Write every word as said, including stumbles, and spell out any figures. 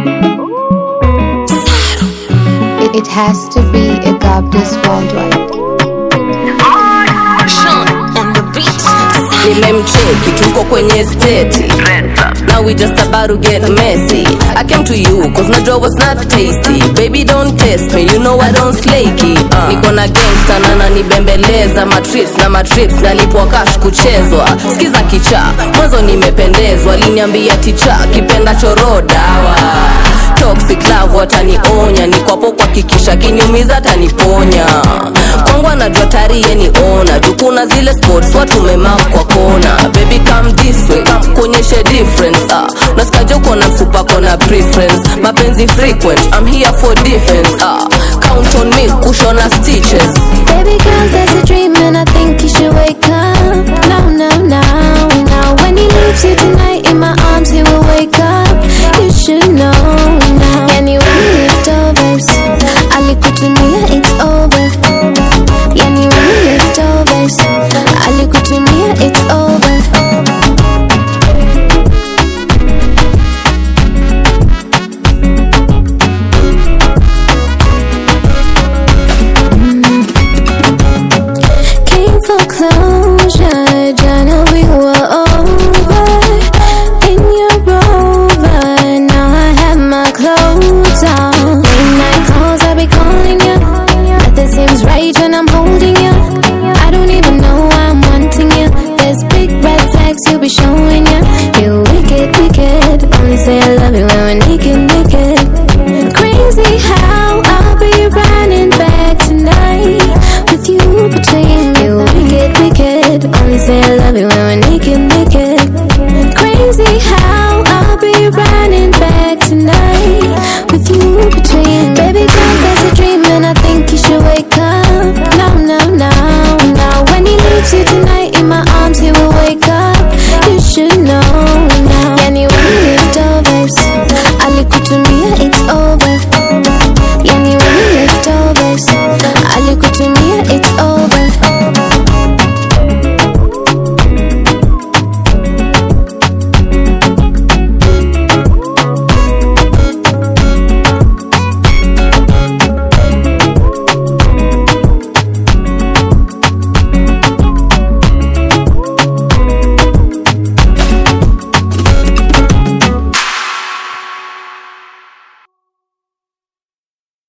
It has to be a goddess worldwide. Nimemcheki tuko kwenye state. Now we just about to get messy. I came to you cause najua was not tasty. Baby don't test me, you know I don't slakey. uh. Niko na gangsta na nanibembeleza. Matrips na matrips nalipwa cash kuchezwa. Skiza kicha, mwanzo nimependezwa. Liniambia ticha, kipenda chorodawa. Toxic love watanionya. Niko hapo kwa kikisha kiniumiza taniponya. Kwangu anajua tariye ni ona. Jukuna zile sports watu memak kwa kona. Baby come this way, come kuonyeshe difference. ah. Nasikaje uko na msupa kona preference. Mapenzi frequent, I'm here for defense. ah. Count on me, kushona stitches. Baby girl,